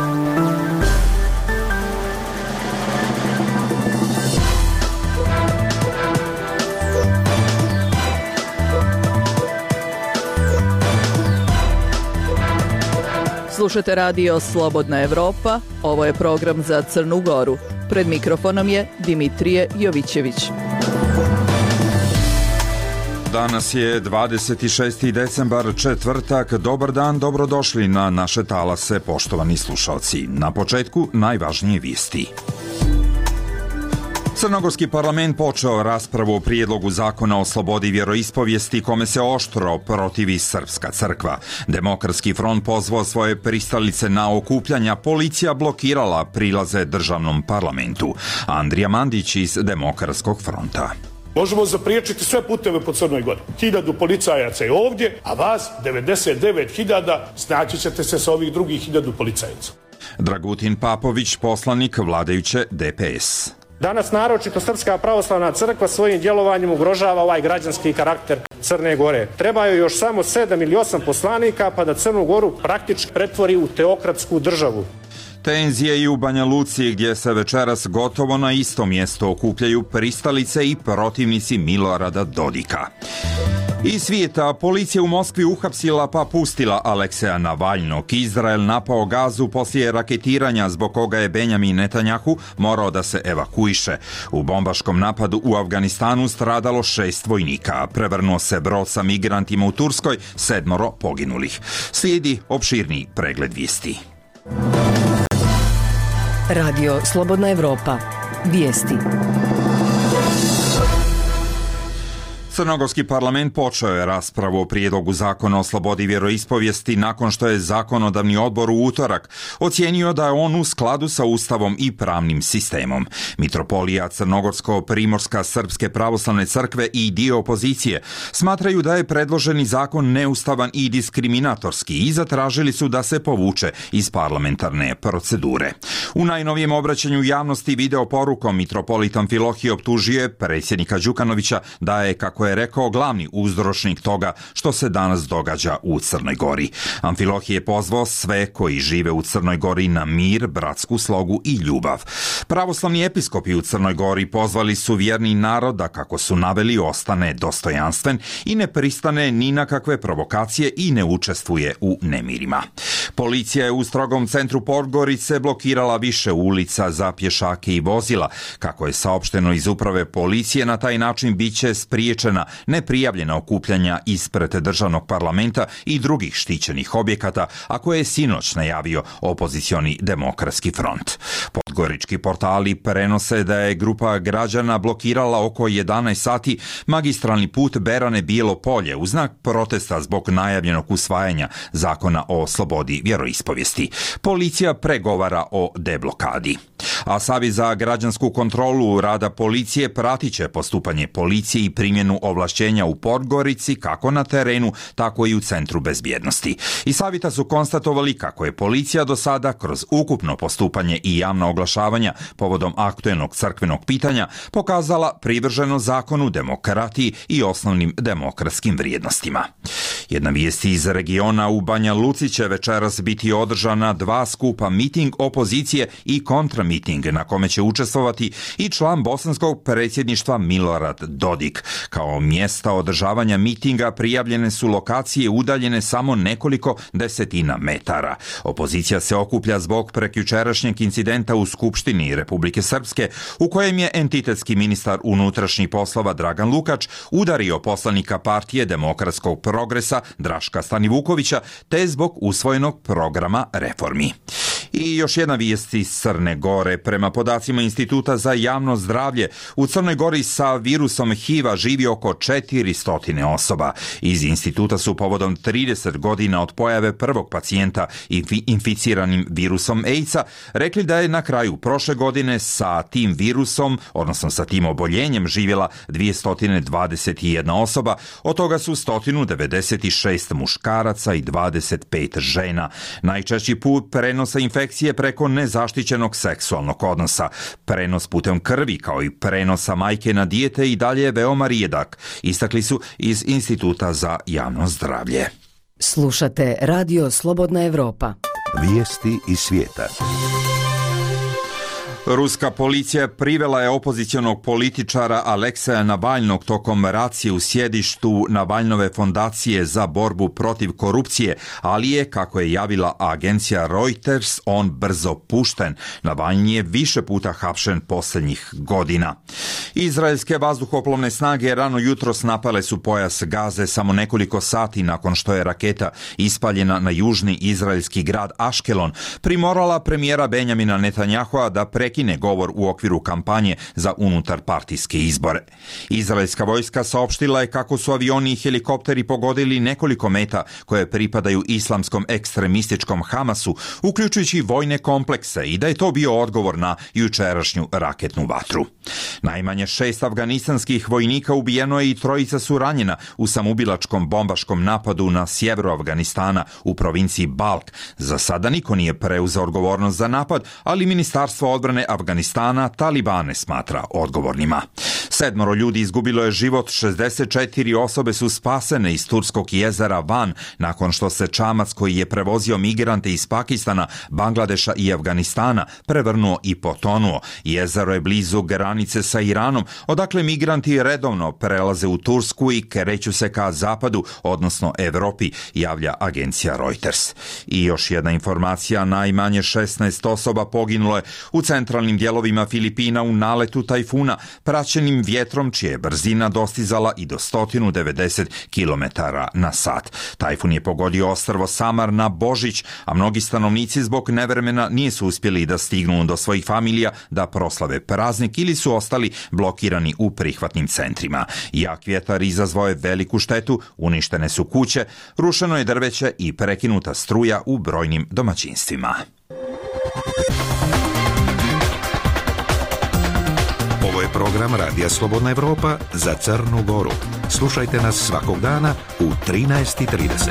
Slušate radio Slobodna Evropa, ovo je program za Crnu Goru. Pred mikrofonom je Dimitrije Jovićević. Danas je 26. decembar, četvrtak. Dobar dan, dobrodošli na naše talase, poštovani slušalci. Na početku najvažnije vijesti. Crnogorski parlament počeo raspravu o prijedlogu zakona o slobodi vjeroispovijesti kome se oštro protivi Srpska crkva. Demokratski front pozvao svoje pristalice na okupljanja, policija blokirala prilaze državnom parlamentu. Andrija Mandić iz Demokratskog fronta. Možemo zapriječiti sve puteve po Crnoj Gori. 1000 policajaca je ovdje, a vas 99.000 snaći ćete se sa ovih drugih 1000 policajaca. Dragutin Papović, poslanik vladajuće DPS. Danas naročito Srpska pravoslavna crkva svojim djelovanjem ugrožava ovaj građanski karakter Crne Gore. Trebaju još samo 7 ili 8 poslanika pa da Crnu Goru praktički pretvori u teokratsku državu. Tenzije i u Banja Luci gdje se večeras gotovo na isto mjesto okupljaju pristalice i protivnici Milorada Dodika. Iz svijeta, policija u Moskvi uhapsila pa pustila Alekseja Navalnog. Izrael napao Gazu poslije raketiranja zbog koga je Benjamin Netanjahu morao da se evakuiše. U bombaškom napadu u Afganistanu stradalo 6 vojnika. Prevrnuo se brod sa migrantima u Turskoj, 7 poginulih. Slijedi opširniji pregled vijesti. Radio Slobodna Evropa. Vijesti. Crnogorski parlament počeo je raspravu o prijedlogu zakona o slobodi vjeroispovijesti nakon što je zakonodavni odbor u utorak ocijenio da je on u skladu sa Ustavom i pravnim sistemom. Mitropolija Crnogorsko-Primorska Srpske pravoslavne crkve i dio opozicije smatraju da je predloženi zakon neustavan i diskriminatorski i zatražili su da se povuče iz parlamentarne procedure. U najnovijem obraćanju javnosti video porukom mitropolit Amfilohije optužio je predsjednika Đukanovića da je, kako je rekao, glavni uzročnik toga što se danas događa u Crnoj Gori. Amfilohije je pozvao sve koji žive u Crnoj Gori na mir, bratsku slogu i ljubav. Pravoslavni episkopi u Crnoj Gori pozvali su vjerni narod da, kako su naveli, ostane dostojanstven i ne pristane ni na kakve provokacije i ne učestvuje u nemirima. Policija je u strogom centru Podgorice blokirala više ulica za pješake i vozila. Kako je saopšteno iz uprave policije, na taj način biće spriječena neprijavljena okupljanja ispred državnog parlamenta i drugih štićenih objekata, a koje je sinoć najavio opozicioni Demokratski front. Podgorički portali prenose da je grupa građana blokirala oko 11 sati magistralni put Berane-Bijelo Polje u znak protesta zbog najavljenog usvajanja zakona o slobodi vjeroispovijesti. Policija pregovara o deblokadi. A Savjet za građansku kontrolu rada policije pratit će postupanje policije i primjenu ovlašćenja u Podgorici kako na terenu, tako i u centru bezbjednosti. Iz savjeta su konstatovali kako je policija do sada kroz ukupno postupanje i javna oglašavanja povodom aktuelnog crkvenog pitanja pokazala privrženo zakonu, demokratiji i osnovnim demokratskim vrijednostima. Jedna vijest iz regiona: u Banja Luci će večeras biti održana 2 skupa, miting opozicije i kontramiting na kome će učestvovati i član bosanskog predsjedništva Milorad Dodik. Kao mjesta održavanja mitinga prijavljene su lokacije udaljene samo nekoliko desetina metara. Opozicija se okuplja zbog prekjučerašnjeg incidenta u Skupštini Republike Srpske u kojem je entitetski ministar unutrašnjih poslova Dragan Lukač udario poslanika partije Demokratskog progresa Draška Stanivukovića te zbog usvojenog programa reformi. I još jedna vijest iz Crne Gore. Prema podacima Instituta za javno zdravlje, u Crnoj Gori sa virusom HIV-a živi oko 400 osoba. Iz instituta su povodom 30 godina od pojave prvog pacijenta inficiranim virusom AIDS-a rekli da je na kraju prošle godine sa tim virusom, odnosno sa tim oboljenjem, živjela 221 osoba, od toga su 196 muškaraca i 25 žena. Najčešći put prenosa infekcije preko nezaštićenog seksualnog odnosa. Prenos putem krvi kao i prenosa majke na dijete i dalje je veoma rijedak, istakli su iz Instituta za javno zdravlje. Slušate Radio Slobodna Evropa. Vijesti iz svijeta. Ruska policija privela je opozicionog političara Alekseja Navalnog tokom racije u sjedištu Navalnove fondacije za borbu protiv korupcije, ali je, kako je javila agencija Reuters, on brzo pušten. Navalni je više puta hapšen posljednjih godina. Izraelske vazduhoplovne snage rano jutros napale su pojas Gaze samo nekoliko sati nakon što je raketa ispaljena na južni izraelski grad Aškelon primorala premijera Benjamina Netanjahua da prekine govor u okviru kampanje za unutarpartijske izbore. Izraelska vojska saopštila je kako su avioni i helikopteri pogodili nekoliko meta koje pripadaju islamskom ekstremističkom Hamasu, uključujući vojne komplekse, i da je to bio odgovor na jučerašnju raketnu vatru. Najmanje 6 afganistanskih vojnika ubijeno je i 3 su ranjena u samoubilačkom bombaškom napadu na sjeveru Afganistana u provinciji Balk. Za sada niko nije preuzeo odgovornost za napad, ali Ministarstvo odbrane Afganistana Talibane smatra odgovornima. 7 ljudi izgubilo je život, 64 osobe su spasene iz turskog jezera Van nakon što se čamac koji je prevozio migrante iz Pakistana, Bangladeša i Afganistana prevrnuo i potonuo. Jezero je blizu granice sa Iranom, odakle migranti redovno prelaze u Tursku i kreću se ka zapadu, odnosno Evropi, javlja agencija Reuters. I još jedna informacija, najmanje 16 osoba poginulo je u centralnim dijelovima Filipina u naletu tajfuna, praćenim vjetrom čija je brzina dostizala i do 190 km na sat. Tajfun je pogodio ostrvo Samar na Božić, a mnogi stanovnici zbog nevremena nisu uspjeli da stignu do svojih familija da proslave praznik ili su ostali blokirani u prihvatnim centrima. Jak vjetar izazvao je veliku štetu, uništene su kuće, rušeno je drveće i prekinuta struja u brojnim domaćinstvima. Ovo je program Radija Slobodna Evropa za Crnu Goru. Slušajte nas svakog dana u 13:30.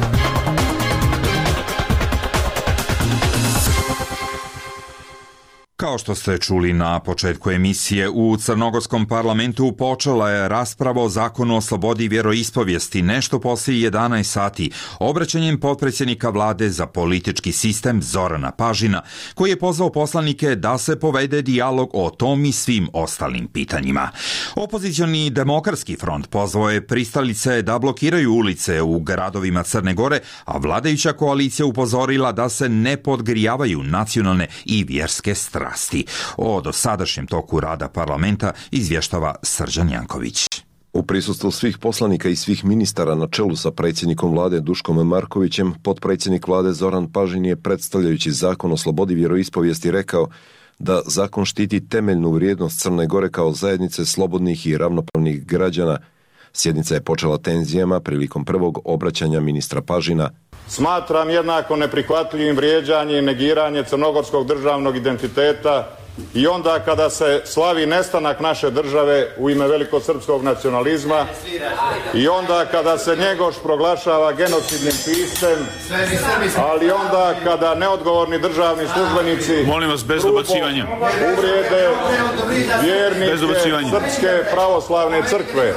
Kao što ste čuli na početku emisije, u crnogorskom parlamentu počela je rasprava o zakonu o slobodi vjeroispovijesti nešto poslije 11 sati, obraćanjem potpredsjednika vlade za politički sistem Zorana Pažina, koji je pozvao poslanike da se povede dijalog o tom i svim ostalim pitanjima. Opozicioni demokratski front pozvao je pristalice da blokiraju ulice u gradovima Crne Gore, a vladajuća koalicija upozorila da se ne podgrijavaju nacionalne i vjerske strasti. O dosadašnjem toku rada parlamenta izvještava Srđan Janković. U prisustvu svih poslanika i svih ministara na čelu sa predsjednikom vlade Duškom Markovićem, potpredsjednik vlade Zoran Pažin je, predstavljajući zakon o slobodi vjeroispovijesti, rekao da zakon štiti temeljnu vrijednost Crne Gore kao zajednice slobodnih i ravnopravnih građana. Sjednica je počela tenzijama prilikom prvog obraćanja ministra Pažina. Smatram jednako neprihvatljivim vrijeđanje i negiranje crnogorskog državnog identiteta i onda kada se slavi nestanak naše države u ime velikosrpskog nacionalizma i onda kada se Njegoš proglašava genocidnim piscem, ali onda kada neodgovorni državni službenici molim vas, bez dobacivanja, uvrijede vjernike Srpske pravoslavne crkve.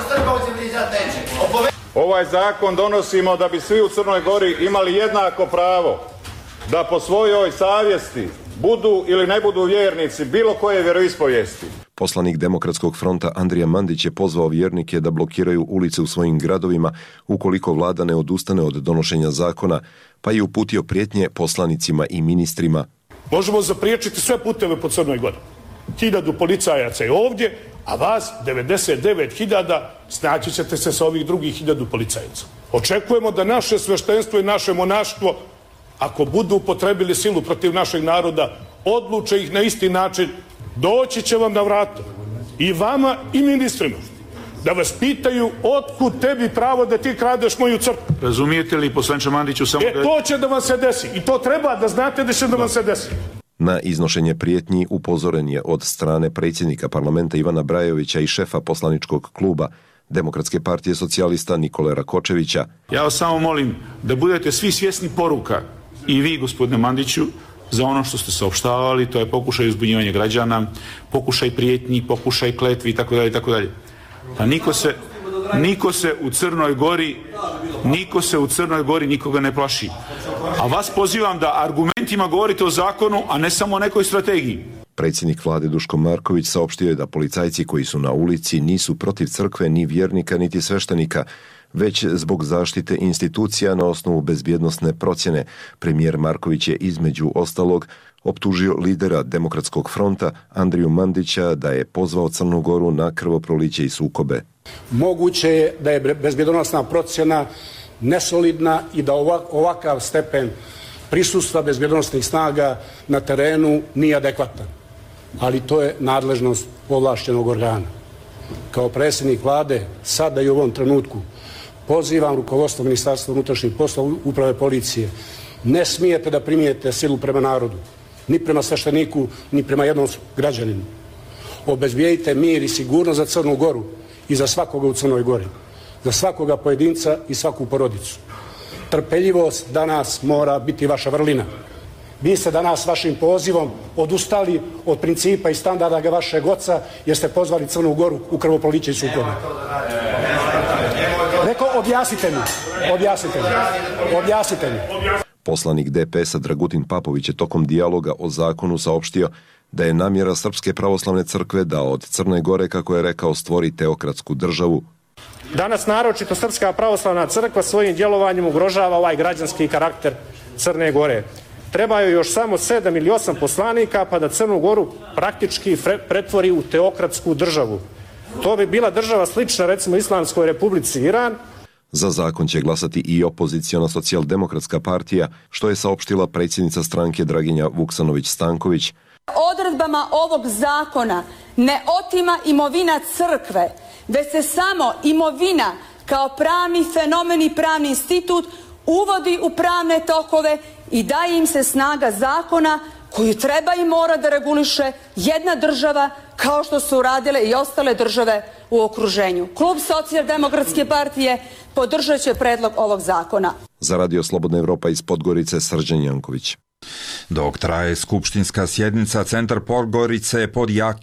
Ovaj zakon donosimo da bi svi u Crnoj Gori imali jednako pravo da po svojoj savjesti budu ili ne budu vjernici bilo koje vjeroispovijesti. Poslanik Demokratskog fronta Andrija Mandić je pozvao vjernike da blokiraju ulice u svojim gradovima ukoliko vlada ne odustane od donošenja zakona, pa je uputio prijetnje poslanicima i ministrima. Možemo zapriječiti sve puteve po Crnoj Gori. 1000 policajaca je ovdje, a vas 99.000 snaći ćete se sa ovih drugih 1000 policajaca. Očekujemo da naše sveštenstvo i naše monaštvo, ako budu upotrebili silu protiv našeg naroda, odluče ih na isti način, doći će vam na vrata. I vama i ministrima. Da vas pitaju otkud tebi pravo da ti kradeš moju crkvu. Razumijete li, poslanče Mandiću, samo da... To će da vam se desi. I to treba da znate da će da vam se desi. Na iznošenje prijetnji upozoren je od strane predsjednika parlamenta Ivana Brajovića i šefa poslaničkog kluba Demokratske partije socijalista Nikole Rakočevića. Ja vas samo molim da budete svi svjesni poruka, i vi, gospodine Mandiću, za ono što ste saopštavali, to je pokušaj uzbunjivanja građana, pokušaj prijetnji, pokušaj kletvi itd. itd. Pa niko se... niko se u Crnoj Gori nikoga ne plaši. A vas pozivam da argumentima govorite o zakonu, a ne samo o nekoj strategiji. Predsjednik vlade Duško Marković saopštio je da policajci koji su na ulici nisu protiv crkve, ni vjernika, niti sveštenika, već zbog zaštite institucija na osnovu bezbjednosne procjene. Premijer Marković je između ostalog optužio lidera Demokratskog fronta Andriju Mandića da je pozvao Crnu Goru na krvoproliće i sukobe. Moguće je da je bezbjednosna procjena nesolidna i da ovakav stepen prisustva bezbjednosnih snaga na terenu nije adekvatan. Ali to je nadležnost ovlašćenog organa. Kao predsjednik vlade, sada i u ovom trenutku, pozivam rukovodstvo Ministarstva unutrašnjih poslova, uprave policije. Ne smijete da primijete silu prema narodu, ni prema svešteniku, ni prema jednom građaninu. Obezbijedite mir i sigurnost za Crnu Goru i za svakoga u Crnoj Gori, za svakoga pojedinca i svaku porodicu. Trpeljivost danas mora biti vaša vrlina. Vi ste danas vašim pozivom odustali od principa i standarda vašeg oca jer ste pozvali Crnu Goru u krvoproliće i sukobe. Objasnite mi. Poslanik DPS-a Dragutin Papović je tokom dijaloga o zakonu saopštio da je namjera Srpske pravoslavne crkve da od Crne Gore, kako je rekao, stvori teokratsku državu. Danas naročito Srpska pravoslavna crkva svojim djelovanjem ugrožava ovaj građanski karakter Crne Gore. Trebaju još samo 7 ili 8 poslanika pa da Crnu Goru praktički pretvori u teokratsku državu. To bi bila država slična recimo Islamskoj republici Iran. Za zakon će glasati i opoziciona socijaldemokratska partija, što je saopštila predsjednica stranke Draginja Vuksanović-Stanković. Odredbama ovog zakona ne otima imovina crkve, već se samo imovina kao pravni fenomen i pravni institut uvodi u pravne tokove i daje im se snaga zakona koju treba i mora da reguliše jedna država kao što su uradile i ostale države u okruženju. Klub Socijaldemokratske partije podržat će predlog ovog zakona. Za Radio Slobodna Evropa iz Podgorice, Srđan Janković. Dok traje skupštinska sjednica, centar Podgorice je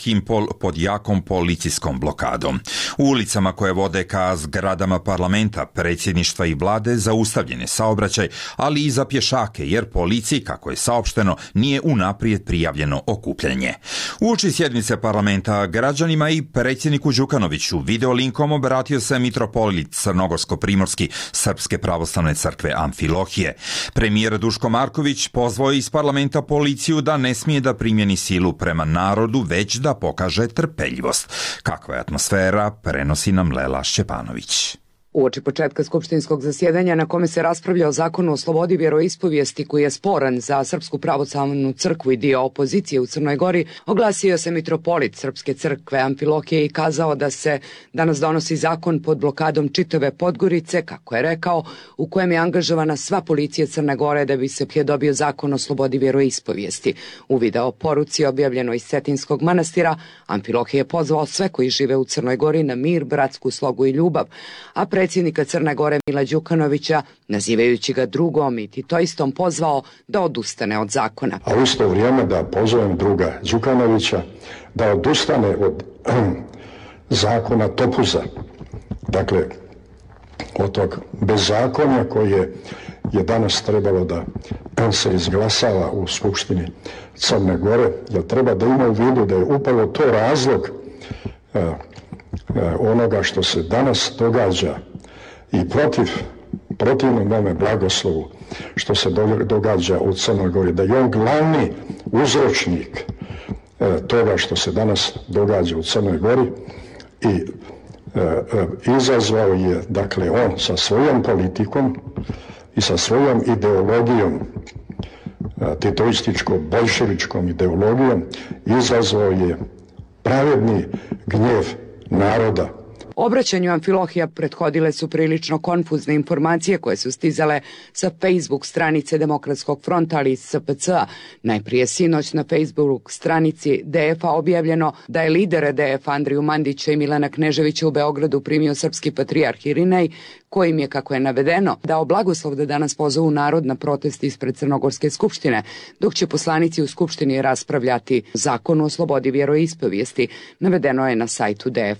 pod jakom policijskom blokadom. U ulicama koje vode ka zgradama parlamenta, predsjedništva i vlade zaustavljen je saobraćaj, ali i za pješake, jer policiji, kako je saopšteno, nije unaprijed prijavljeno okupljanje. Uoči sjednice parlamenta građanima i predsjedniku Đukanoviću videolinkom obratio se mitropolit Crnogorsko-primorski Srpske pravoslavne crkve Amfilohije. Premijer Duško Marković pozvao iz parlamenta policiju da ne smije da primjeni silu prema narodu, već da pokaže trpeljivost. Kakva je atmosfera, prenosi nam Lela Šćepanović. Uoči početka skupštinskog zasjedanja na kome se raspravlja o zakonu o slobodi vjeroispovijesti koji je sporan za Srpsku pravoslavnu crkvu i dio opozicije u Crnoj Gori, oglasio se mitropolit Srpske crkve Amfilohije i kazao da se danas donosi zakon pod blokadom čitave Podgorice, kako je rekao, u kojem je angažovana sva policija Crne Gore da bi se dobio zakon o slobodi vjeroispovijesti. U video poruci objavljeno iz Cetinskog manastira, Amfilohije je pozvao sve koji žive u Crnoj Gori na mir, bratsku slogu i ljubav, a predsjednika Crne Gore Mila Đukanovića, nazivajući ga drugom i titoistom, pozvao da odustane od zakona. A u isto vrijeme da pozovem druga Đukanovića da odustane od zakona Topuza. Dakle, od tog bezakonja koje je danas trebalo da se izglasava u Skupštini Crne Gore, jer treba da ima u vidu da je upravo to razlog onoga što se danas događa i protivno nome blagoslovu što se događa u Crnoj Gori, da je on glavni uzročnik toga što se danas događa u Crnoj Gori i izazvao je, dakle, on sa svojom politikom i sa svojom ideologijom, titoističko-bolševičkom ideologijom, izazvao je pravedni gnjev naroda. Obraćanju Amfilohija prethodile su prilično konfuzne informacije koje su stizale sa Facebook stranice Demokratskog fronta, ali i SPC-a. Najprije sinoć na Facebook stranici DF-a objavljeno da je lider DF Andriju Mandića i Milana Kneževića u Beogradu primio srpski patrijarh Irinej, kojim je, kako je navedeno, dao blagoslov da danas pozovu narod na protest ispred Crnogorske skupštine, dok će poslanici u skupštini raspravljati zakon o slobodi vjeroispovijesti, navedeno je na sajtu DF-a.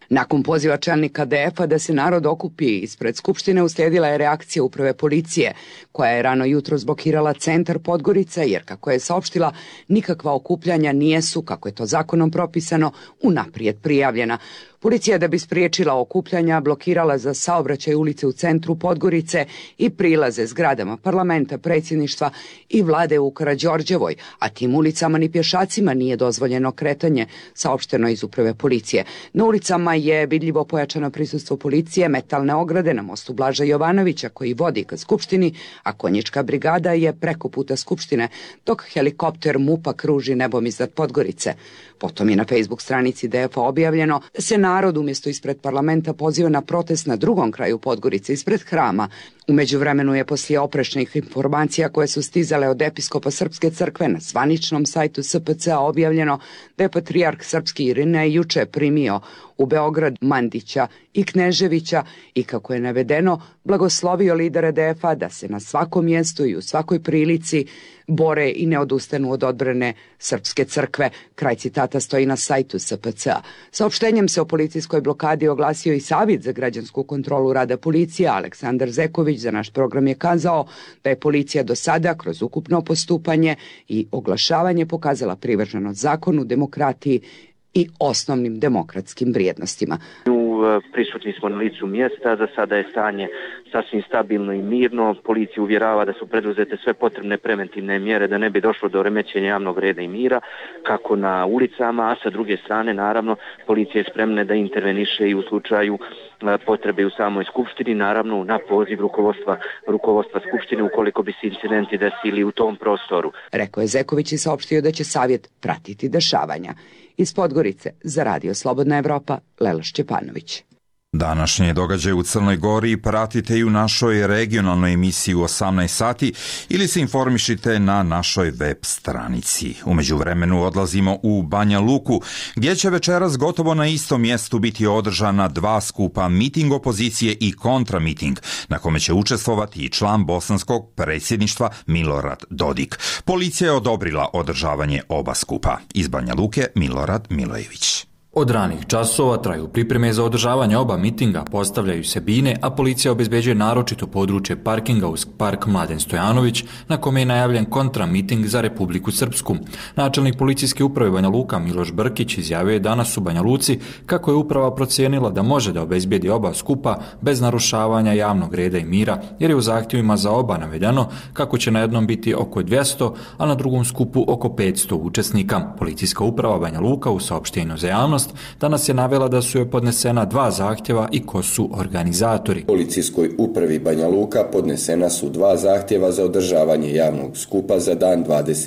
Nakon poziva čelnika DF-a da se narod okupi ispred Skupštine, uslijedila je reakcija uprave policije, koja je rano jutro zblokirala centar Podgorica, jer kako je saopštila, nikakva okupljanja nijesu, kako je to zakonom propisano, unaprijed prijavljena. Policija, da bi spriječila okupljanja, blokirala za saobraćaj ulice u centru Podgorice i prilaze zgradama parlamenta, predsjedništva i vlade u Karađorđevoj, a tim ulicama ni pješacima nije dozvoljeno kretanje, saopšteno iz uprave policije. Na ulicama je vidljivo pojačano prisustvo policije, metalne ograde na mostu Blaža Jovanovića koji vodi ka Skupštini, a konjička brigada je preko puta Skupštine, dok helikopter MUP-a kruži nebom iznad Podgorice. Potom je na Facebook stranici DF-a objavljeno da se narod umjesto ispred parlamenta poziva na protest na drugom kraju Podgorice, ispred hrama. U međuvremenu je poslije oprečnih informacija koje su stizale od episkopa Srpske crkve na zvaničnom sajtu SPC-a objavljeno da je patrijarh srpski Irinej juče primio u Beograd Mandića i Kneževića i, kako je navedeno, blagoslovio lidere DF-a da se na svakom mjestu i u svakoj prilici bore i ne odustanu od odbrane Srpske crkve. Kraj citata stoji na sajtu SPC-a. Saopštenjem se o policijskoj blokadi oglasio i Savjet za građansku kontrolu rada policije. Aleksandar Zeković za naš program je kazao da je policija do sada kroz ukupno postupanje i oglašavanje pokazala privrženost zakonu, demokratiji i osnovnim demokratskim vrijednostima. Prisutni smo na licu mjesta, za sada je stanje sasvim stabilno i mirno. Policija uvjerava da su preduzete sve potrebne preventivne mjere da ne bi došlo do remećenja javnog reda i mira, kako na ulicama, a sa druge strane, naravno, policija je spremna da interveniše i u slučaju potrebe u samoj Skupštini, naravno na poziv rukovodstva Skupštine ukoliko bi se incidenti desili u tom prostoru. Rekao je Zeković i saopštio da će Savjet pratiti dešavanja. Iz Podgorice za Radio Slobodna Evropa, Lela Šćepanović. Današnje događaje u Crnoj Gori pratite i u našoj regionalnoj emisiji u 18 sati ili se informišite na našoj web stranici. U međuvremenu odlazimo u Banja Luku, gdje će večeras gotovo na istom mjestu biti održana dva skupa, miting opozicije i kontramiting, na kome će učestvovati i član bosanskog predsjedništva Milorad Dodik. Policija je odobrila održavanje oba skupa. Iz Banja Luke Milorad Milojević. Od ranih časova traju pripreme za održavanje oba mitinga, postavljaju se bine, a policija obezbeđuje naročito područje parkinga uz park Mladen Stojanović, na kome je najavljen kontramiting za Republiku Srpsku. Načelnik policijske uprave Banja Luka Miloš Brkić izjavio je danas u Banja Luci kako je uprava procijenila da može da obezbijedi oba skupa bez narušavanja javnog reda i mira, jer je u zahtjevima za oba navedeno kako će na jednom biti oko 200, a na drugom skupu oko 500 učesnika. Policijska uprava Banja Luka u saopštenju za javnost danas je navela da su joj podnesena dva zahtjeva i ko su organizatori. Policijskoj upravi Banja Luka podnesena su dva zahtjeva za održavanje javnog skupa za dan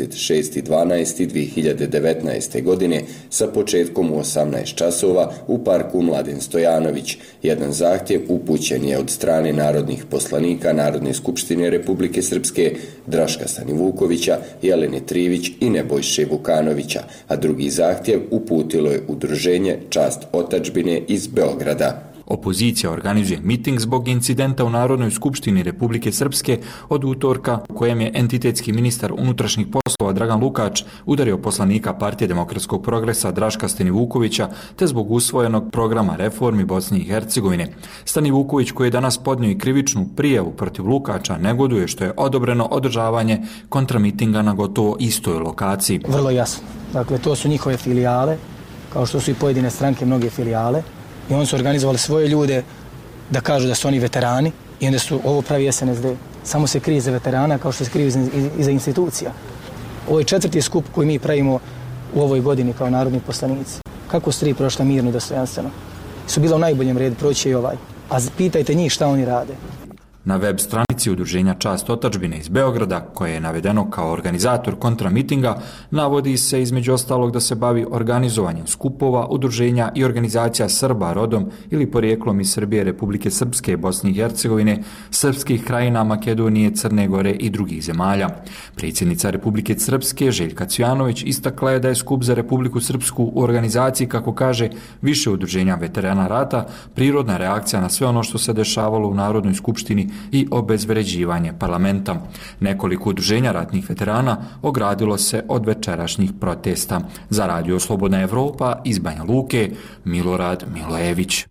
26.12.2019. godine sa početkom u 18 časova u parku Mladen Stojanović. Jedan zahtjev upućen je od strane narodnih poslanika Narodne skupštine Republike Srpske Draška Stanivukovića, Jelene Trivić i Nebojše Vukanovića, a drugi zahtjev uputilo je udruženje Čast otadžbine iz Beograda. Opozicija organizuje miting zbog incidenta u Narodnoj skupštini Republike Srpske od utorka, u kojem je entitetski ministar unutrašnjih poslova Dragan Lukač udario poslanika Partije demokratskog progresa Draška Stanivukovića, te zbog usvojenog programa reformi Bosne i Hercegovine. Stanivuković, koji je danas podnio i krivičnu prijavu protiv Lukača, negoduje što je odobreno održavanje kontramitinga na gotovo istoj lokaciji. Vrlo jasno. Dakle, to su njihove filijale, kao što su i pojedine stranke, mnoge filijale, i oni su organizovali svoje ljude da kažu da su oni veterani i onda su ovo pravi SNSD. Samo se krije za veterana kao što se krije iza institucija. Ovo je 4. skup koji mi pravimo u ovoj godini kao narodni poslanici. Kako su 3 prošla mirno i dostojanstveno? Su bila u najboljem redu, proći i ovaj. A pitajte njih šta oni rade. Na web stranici udruženja Čast otadžbine iz Beograda, koje je navedeno kao organizator kontramitinga, navodi se između ostalog da se bavi organizovanjem skupova, udruženja i organizacija Srba rodom ili porijeklom iz Srbije, Republike Srpske, Bosne i Hercegovine, srpskih krajina, Makedonije, Crne Gore i drugih zemalja. Predsjednica Republike Srpske, Željka Cvjanović, istakla je da je skup za Republiku Srpsku u organizaciji, kako kaže, više udruženja veterana rata, prirodna reakcija na sve ono što se dešavalo u Narodnoj skupštini i obezvređivanje parlamenta. Nekoliko udruženja ratnih veterana ogradilo se od večerašnjih protesta. Za Radio Slobodna Evropa iz Banja Luke, Milorad Milojević.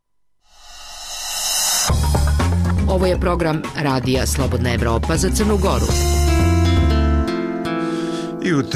Ovo je program Radija Slobodna Evropa za Crnu Goru. I u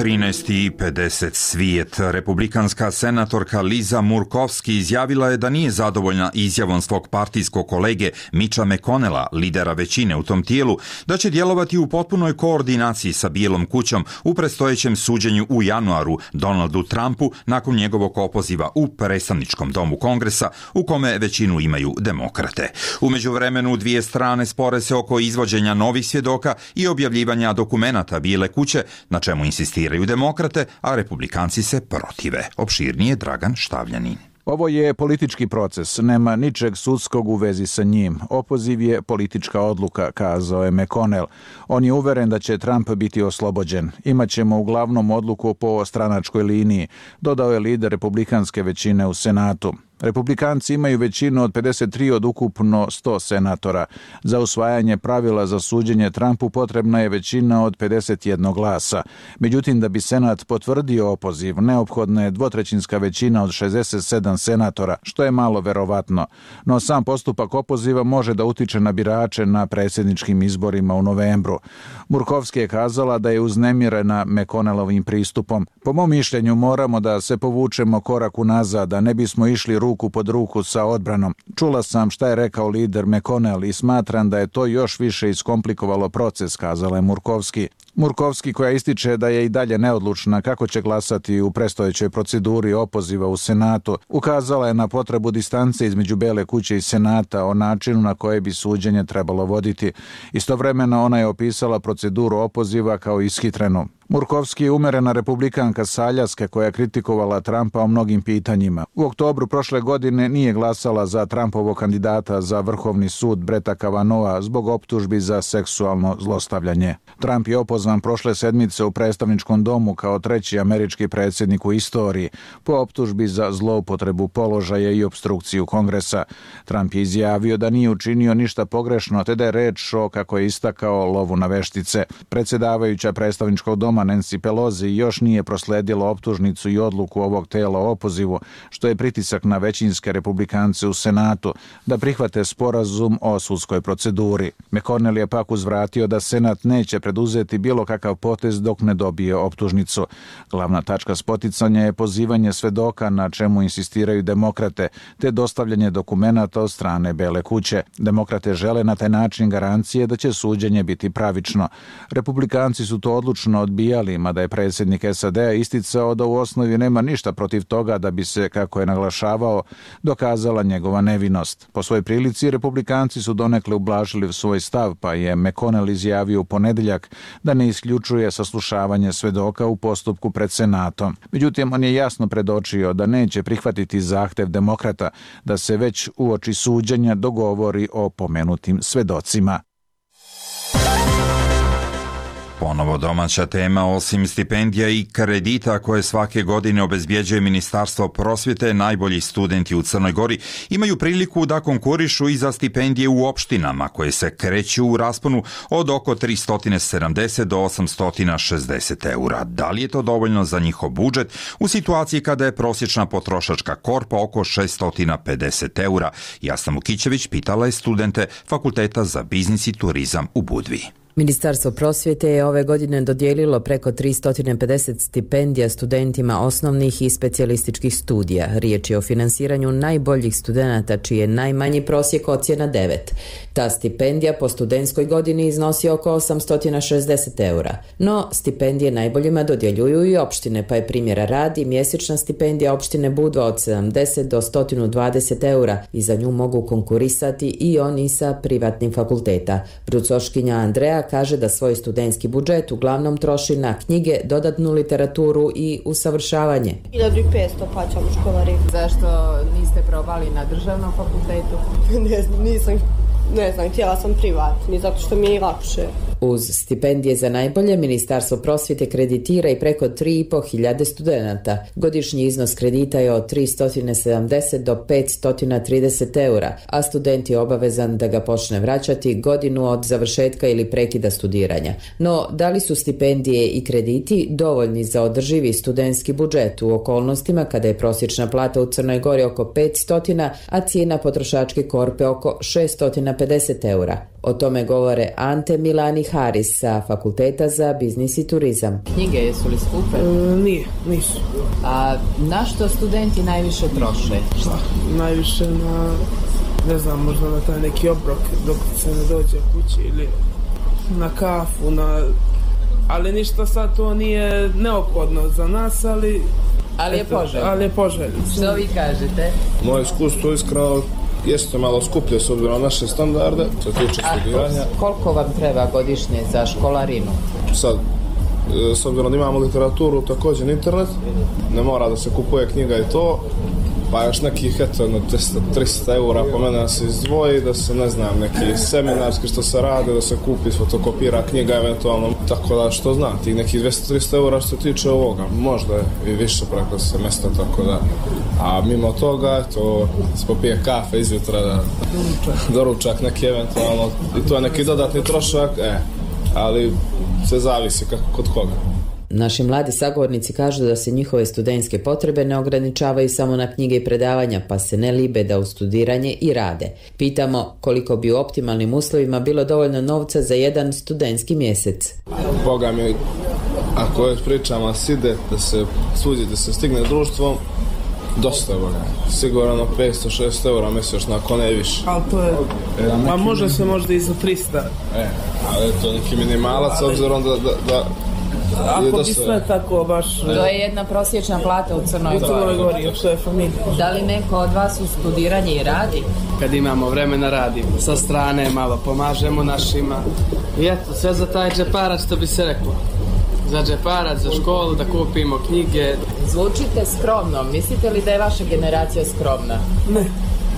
13:50 svijet. Republikanska senatorka Liza Murkowski izjavila je da nije zadovoljna izjavom svog partijskog kolege Mitcha McConnella, lidera većine u tom tijelu, da će djelovati u potpunoj koordinaciji sa Bijelom kućom u predstojećem suđenju u januaru Donaldu Trumpu nakon njegovog opoziva u predstavničkom domu Kongresa, u kome većinu imaju demokrate. U međuvremenu dvije strane spore se oko izvođenja novih svjedoka i objavljivanja dokumenata Bijele kuće, na čemu insistiraju demokrate, a republikanci se protive. Opširnije Dragan Štavljanin. Ovo je politički proces, nema ničeg sudskog u vezi sa njim. Opoziv je politička odluka, kazao je McConnell. On je uveren da će Trump biti oslobođen. Imaćemo uglavnom odluku po stranačkoj liniji, dodao je lider republikanske većine u Senatu. Republikanci imaju većinu od 53 od ukupno 100 senatora. Za usvajanje pravila za suđenje Trumpu potrebna je većina od 51 glasa. Međutim, da bi Senat potvrdio opoziv, neophodna je dvotrećinska većina od 67 senatora, što je malo verovatno. No sam postupak opoziva može da utiče na birače na predsjedničkim izborima u novembru. Murkowski je kazala da je uznemirena McConnellovim pristupom. Po mom mišljenju moramo da se povučemo korak unazad, da ne bismo išli ruku pod ruku sa odbranom. Čula sam šta je rekao lider McConnell i smatram da je to još više iskomplikovalo proces, kazala je Murkowski. Murkowski, koja ističe da je i dalje neodlučna kako će glasati u predstojećoj proceduri opoziva u Senatu, ukazala je na potrebu distance između Bele kuće i Senata o načinu na koje bi suđenje trebalo voditi. Istovremeno ona je opisala proceduru opoziva kao ishitrenu. Murkowski je umerena republikanka sa Aljaske koja je kritikovala Trumpa o mnogim pitanjima. U oktobru prošle godine nije glasala za Trumpovog kandidata za Vrhovni sud Bretta Kavanogha zbog optužbi za seksualno zlostavljanje. Trump je opozvan prošle sedmice u predstavničkom domu kao treći američki predsjednik u istoriji po optužbi za zloupotrebu položaja i opstrukciju Kongresa. Trump je izjavio da nije učinio ništa pogrešno, te da je reč o, kako je istakao, lovu na veštice. Predsjedavajuća predstavničkog doma Nancy Pelosi još nije prosledila optužnicu i odluku ovog tela o opozivu, što je pritisak na većinske republikance u Senatu da prihvate sporazum o sudskoj proceduri. McConnell je pak uzvratio da Senat neće preduzeti bilo kakav potez dok ne dobije optužnicu. Glavna tačka spoticanja je pozivanje svedoka, na čemu insistiraju demokrate, te dostavljanje dokumenata od strane Bele kuće. Demokrate žele na taj način garancije da će suđenje biti pravično. Republikanci su to odlučno odbijali, mada je predsjednik SAD-a isticao da u osnovi nema ništa protiv toga da bi se, kako je naglašavao, dokazala njegova nevinost. Po svoj prilici, republikanci su donekle ublažili svoj stav, pa je McConnell izjavio u ponedjeljak da ne isključuje saslušavanje svedoka u postupku pred Senatom. Međutim, on je jasno predočio da neće prihvatiti zahtev demokrata da se već uoči suđenja dogovori o pomenutim svedocima. Ponovo domaća tema, osim stipendija i kredita koje svake godine obezbjeđuje Ministarstvo prosvjete, najbolji studenti u Crnoj Gori imaju priliku da konkurišu i za stipendije u opštinama koje se kreću u rasponu od oko 370 do 860 eura. Da li je to dovoljno za njihov budžet u situaciji kada je prosječna potrošačka korpa oko 650 eura? Jasna Mukićević pitala je studente Fakulteta za biznis i turizam u Budvi. Ministarstvo prosvjete je ove godine dodijelilo preko 350 stipendija studentima osnovnih i specijalističkih studija. Riječ je o finansiranju najboljih studenata čiji je najmanji prosjek ocjena 9. Ta stipendija po studentskoj godini iznosi oko 860 eura. No, stipendije najboljima dodjeljuju i opštine, pa je primjera radi mjesečna stipendija opštine Budva od 70 do 120 eura i za nju mogu konkurisati i oni sa privatnim fakulteta. Brucoškinja Andreja kaže da svoj studentski budžet uglavnom troši na knjige, dodatnu literaturu i usavršavanje. 1500 plaćam u školari. Zašto niste probali na državnom fakultetu? Ne znam, htjela sam privatni, zato što mi je lakše. Uz stipendije za najbolje, Ministarstvo prosvjete kreditira i preko 3.500 studenata. Godišnji iznos kredita je od 370 do 530 eura, a student je obavezan da ga počne vraćati godinu od završetka ili prekida studiranja. No, da li su stipendije i krediti dovoljni za održivi studentski budžet u okolnostima kada je prosječna plata u Crnoj Gori oko 500, a cijena potrošačke korpe oko 650 eura? O tome govore Ante Milani Haris sa Fakulteta za biznis i turizam. Knjige jesu li skupe? Nisu. A na što studenti najviše troše? Najviše na, ne znam, možda na taj neki obrok dok se ne dođe kući ili na kafu, ali ništa sad to nije neophodno za nas, ali je poželjno. Što vi kažete? Moje iskustvo iskreno jeste malo skuplje s obzirom na naše standarde, što tiče studiranja. Koliko vam treba godišnje za školarinu? Sad, s obzirom da imamo literaturu, također internet, ne mora da se kupuje knjiga i to, pa još nekih 300 eura po mene da se izdvoji, da se, ne znam, neki seminarski što se rade, da se kupi, fotokopira knjiga eventualno, tako da što znam, tih nekih 200-300 eura što se tiče ovoga, možda i više preko semestra, tako da, a mimo toga, to se popije kafe izjutra, doručak neki eventualno, i to je neki dodatni trošak, ali sve zavisi kako kod koga. Naši mladi sagovornici kažu da se njihove studentske potrebe ne ograničavaju samo na knjige i predavanja, pa se ne libe da u studiranje i rade. Pitamo koliko bi u optimalnim uslovima bilo dovoljno novca za jedan studentski mjesec. Boga mi, ako već pričamo side, da se suđi, da se stigne društvom, dosta je Boga. Sigurno 500-600 eura mjesečno, ako ne više. Ali to je, ma može se možda i za 300. Ali to neki minimalac, obzirom da ako bi sve tako baš... To je jedna prosječna plata u Crnoj Gori, što je familija. Da li neko od vas u studiranje i radi? Kad imamo vremena radimo, sa strane malo pomažemo našima. I eto, sve za taj džeparac, što bi se reklo. Za džeparac, za školu, da kupimo knjige. Zvučite skromno, mislite li da je vaša generacija skromna? Ne.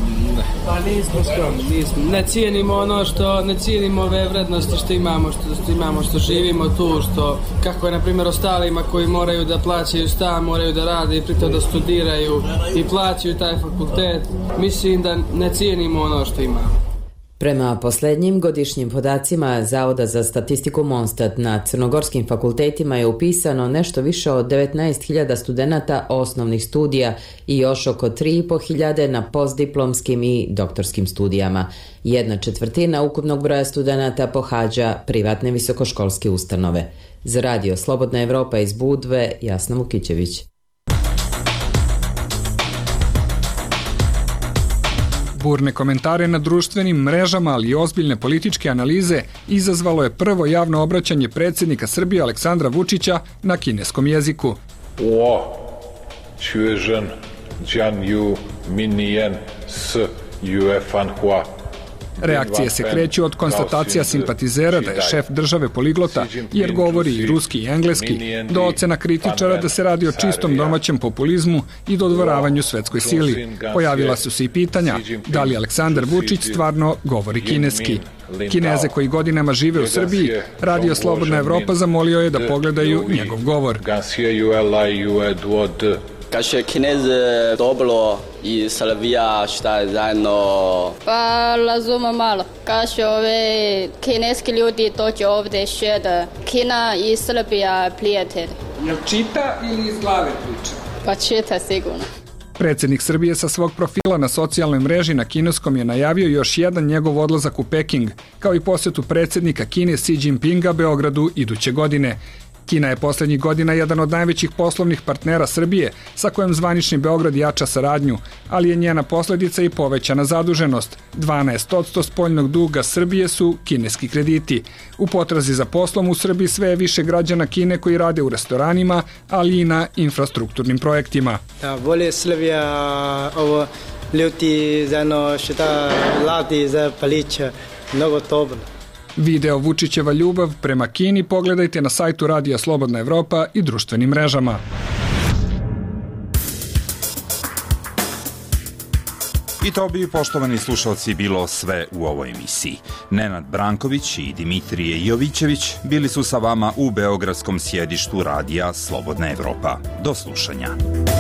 Pa nismo skromni, ne cijenimo ono što, ne cijenimo ove vrednosti što imamo, što živimo tu, što, kako je na primjer ostalima koji moraju da plaćaju stan, moraju da rade i pritom da studiraju i plaćaju taj fakultet, mislim da ne cijenimo ono što imamo. Prema posljednjim godišnjim podacima Zavoda za statistiku Monstat, na crnogorskim fakultetima je upisano nešto više od 19.000 studenata osnovnih studija i još oko 3.500 na postdiplomskim i doktorskim studijama. 1/4 ukupnog broja studenata pohađa privatne visokoškolske ustanove. Za radio Slobodna Evropa iz Budve, Jasna Vukićević. Burne komentare na društvenim mrežama, ali i ozbiljne političke analize izazvalo je prvo javno obraćanje predsjednika Srbije Aleksandra Vučića na kineskom jeziku. Reakcije se kreću od konstatacija simpatizera da je šef države poliglota, jer govori i ruski i engleski, do ocena kritičara da se radi o čistom domaćem populizmu i dodvoravanju svetskoj sili. Pojavila su se i pitanja da li Aleksandar Vučić stvarno govori kineski. Kineze koji godinama žive u Srbiji, Radio Slobodna Evropa zamolio je da pogledaju njegov govor. Kaže Kinez dobro i Srbija šta je zajedno? Pa razumem malo. Kaže ove kineski ljudi dođu ovdje šede. Kina i Srbija prijatelj. Jel čita ili iz glave priča? Pa čita sigurno. Predsjednik Srbije sa svog profila na socijalnoj mreži na kineskom je najavio još jedan njegov odlazak u Peking, kao i posjetu predsjednika Kine Xi Jinpinga Beogradu iduće godine. Kina je posljednjih godina jedan od najvećih poslovnih partnera Srbije, sa kojim zvanični Beograd jača saradnju, ali je njena posljedica i povećana zaduženost. 12% spoljnog duga Srbije su kineski krediti. U potrazi za poslom u Srbiji sve je više građana Kine koji rade u restoranima, ali i na infrastrukturnim projektima. Bolje Srbija ovo ljudi zajedno što radi za palića, mnogo dobro. Video Vučićeva ljubav prema Kini pogledajte na sajtu Radija Slobodna Evropa i društvenim mrežama. I to bi, poštovani slušalci, bilo sve u ovoj emisiji. Nenad Branković i Dimitrije Jovićević bili su sa vama u beogradskom sjedištu radija Slobodna Evropa. Do slušanja.